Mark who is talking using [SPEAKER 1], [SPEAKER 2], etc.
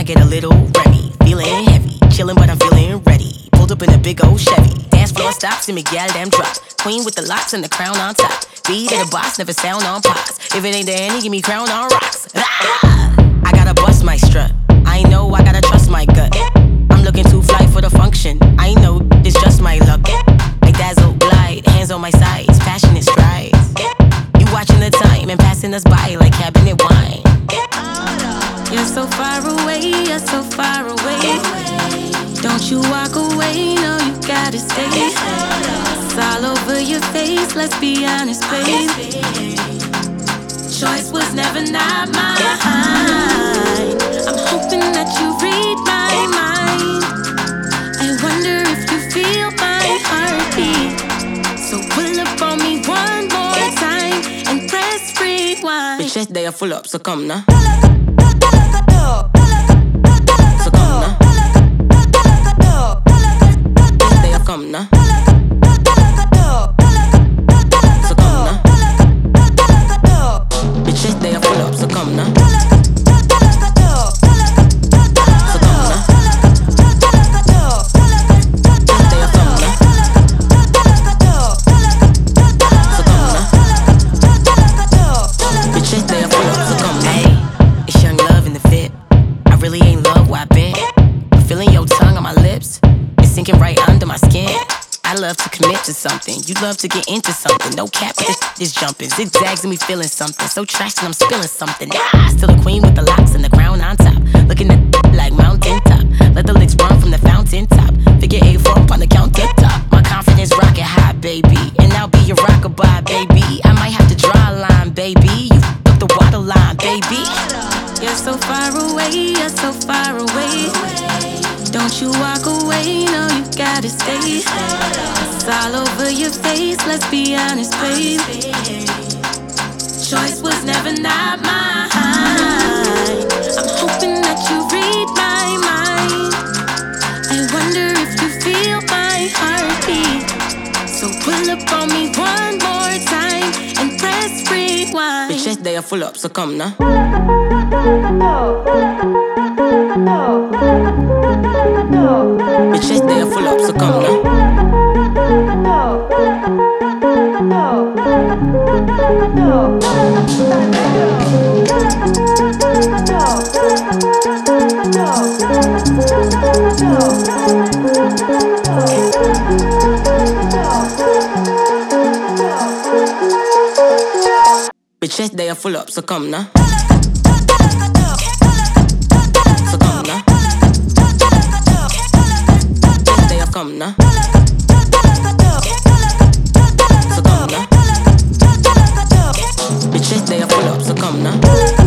[SPEAKER 1] get a little Remy. Feeling heavy, chillin' but I'm feeling ready. Pulled up in a big old Chevy. Dance floor stops and me gal damn drop. Queen with the locks and the crown on top. Beat of the boss, never sound on pause. If it ain't the Annie, give me crown on rocks. I gotta bust my strut. I know I gotta trust my gut. I'm looking too fly for the function. I know it's just my luck. I dazzle, glide, hands on my sides, passionate strides. You watching the time and passing us by like cabinet wine.
[SPEAKER 2] You're so far away, you're so far away. Don't you walk away, no, you gotta stay. It's all over your face, let's be honest, babe. Choice was never not mine. I'm hoping that you read my mind. I wonder if you feel my heartbeat. So pull up on me one more time and press rewind.
[SPEAKER 1] Bitch, they are full up, so come now. Come now. So come now. Bitches, they are full up, so come now. So come now. They are come now. So come now. Bitches, they are full up, so come now. Hey, it's Young Love in the fit. I really ain't love where I been. I'm feeling your tongue on my lips. Sinking right under my skin. I love to commit to something. You love to get into something. No cap, but this is jumping. Zigzags and me feeling something. So trashed and I'm spilling something. Still the queen with the locks and the crown on top. Looking at like mountain top. Let the licks run from the fountain top. Figure 8-4 up on the countertop. My confidence rocket high, baby. And I'll be your rockabye, baby. I might have to draw a line, baby. You up the water line, baby.
[SPEAKER 2] You're so far away, you're so far away. Don't you walk away, no, you gotta stay. It's all over your face, let's be honest, babe. Choice was never not mine. I'm hoping that you read my mind. I wonder if you feel my heartbeat. So pull up on me one more time and press rewind.
[SPEAKER 1] Bitches, they are full up, so come now. Bitches, they are full up, so come now. Bitches, they are full up, so come now. So come now. They have come now. So come now. Bitches, they are full up, so come now.